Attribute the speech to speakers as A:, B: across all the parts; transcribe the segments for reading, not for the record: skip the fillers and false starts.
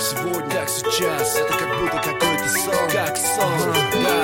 A: сегодня, как сейчас. Это как будто какой-то сон, как сон,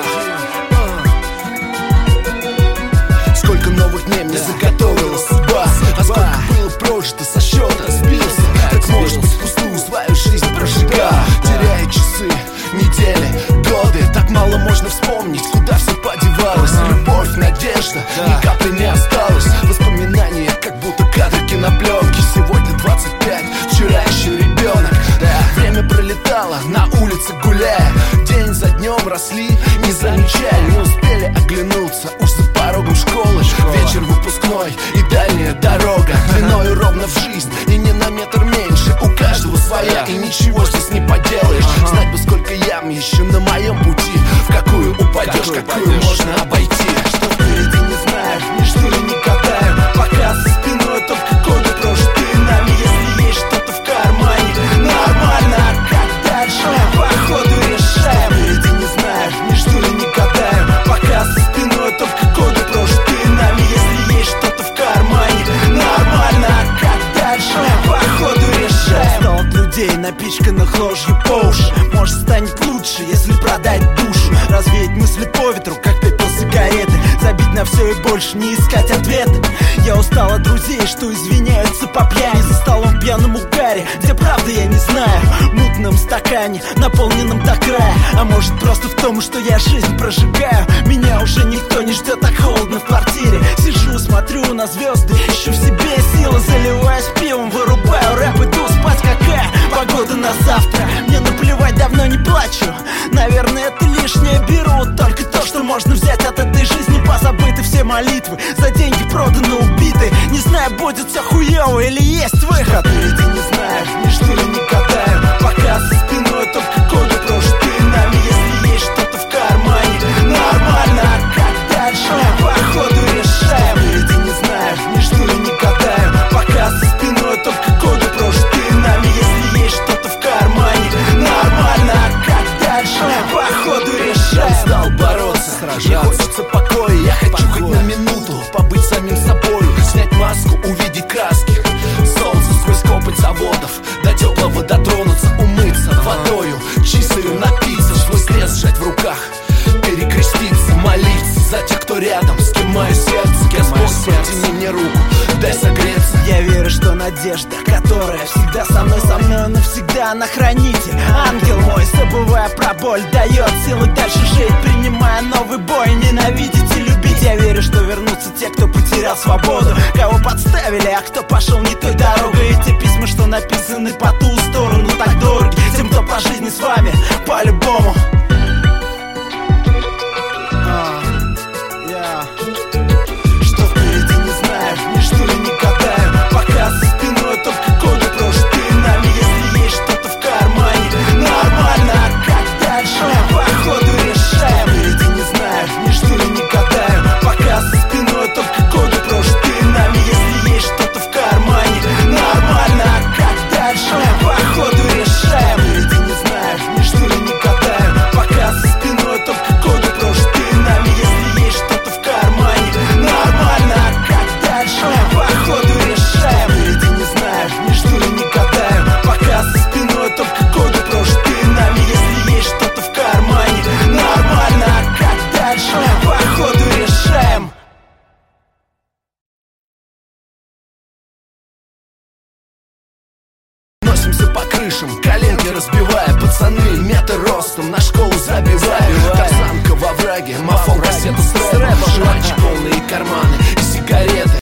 A: Сколько новых дней мне заготовила судьба, а сколько было прожито, со счета сбился. Как может быть впустую свою жизнь прожигая, теряя часы, недели, годы. Так мало можно вспомнить, куда все подевалось. Любовь, надежда, ни капли не осталось. Воспоминания, как будто кадры кинопленки. Сегодня 25, вчера еще ребенок. Время пролетало, на улице гуляя. День за днем росли, не замечая. Не успели оглянуться, уж за порогом школы. Вечер выпускной и дальняя дорога, длиною ровно в жизнь и не на метр меньше. У каждого своя, и ничего здесь не поделаешь. Знать бы, сколько ям еще на моем пути. В какую упадешь, какую можно обойти. Что впереди не знаю, ничто ли не катаю. Пока за спиной только годы прожитые нами. Если есть что-то в кармане, нормально, а как дальше? По ходу решаем. Что впереди не знаю, ничто ли не катаю. Пока за спиной только годы прожитые нами. Если есть что-то в кармане, нормально, а как дальше? По ходу решаем. Устал от людей, напичканных ложью по уши. Может, станет лучше, если продать душу. Развеять мысли по ветру, как пепел сигареты. Забить на все и больше не искать ответы. Я устал от друзей, что извиняются по пьяни. За столом в пьяном угаре, где правда я не знаю. В мутном стакане, наполненном до края. А может просто в том, что я жизнь прожигаю. Меня уже никто не ждет, так холодно в квартире. Сижу, смотрю на звезды, ищу в себе силы. Заливаюсь пивом, вырубаю рэп, иду спать. Какая погода на завтра? Мне наплевать, давно не плачу. Наверное, это лишнее, беру только то, что можно взять от этой жизни. Позабыты все молитвы, за деньги проданы, убиты. Не знаю, будет все хуёво или есть выход. Впереди не знаю, ничто ли не катаю. Пока за спиной только годы прожитые нами. Если есть что-то в кармане, нормально, а как дальше? По ходу решаем. Впереди не знаю, ничто ли не катаю. Пока за спиной только годы прожитые нами. Если есть что-то в кармане, нормально, а как дальше? По ходу решаем. Я устал бороться, сражаться. Мне хочется покоя, я хочу хоть на минуту побыть самим собою. Снять маску, увидеть краски. Солнце сквозь копоть заводов. До теплого дотронуться, умыться водою чистою, напиться, свой крест сжать в руках. Перекреститься, молиться за тех, кто рядом. С кем мое сердце, Господь, протяни мне руку, дай согреться. Я верю, что надежда, которая всегда со мной навсегда, она хранитель. Ангел мой, забывая про боль, дает силы дальше жить, принимая новый бой. Ненавидеть и любить. Я верю, что вернутся те, кто потерял свободу, кого подставили, а кто пошел не той дорогой. И те письма, что написаны по ту сторону, так дороги тем, кто по жизни с вами, по-любому. Что впереди не знаю, ничто ли не катаю. Пока за спиной только годы прожитые нами. Если есть что-то в кармане, нормально, а как дальше? По ходу решаем. Впереди не знаю, ничто ли не катаю. Пока за спиной только годы прожитые нами. Если есть что-то в кармане, нормально, а как дальше? По ходу решаем. Впереди не знаю, ничто ли не катаю. Пока за спиной только годы прожитые нами. Если есть что-то в кармане, нормально, а как дальше? По ходу решаем. Впереди не знаю, ничто ли не катаю. Пока за спиной только годы прожитые нами. Если есть что-то в кармане, нормально, а как дальше? По ходу решаем. Носимся по крышам, коленки разбивая. Пацаны метр ростом, на школу забивая. Тарзанка во враге, мафон кассету с рэпом. Жвачки полные карманы,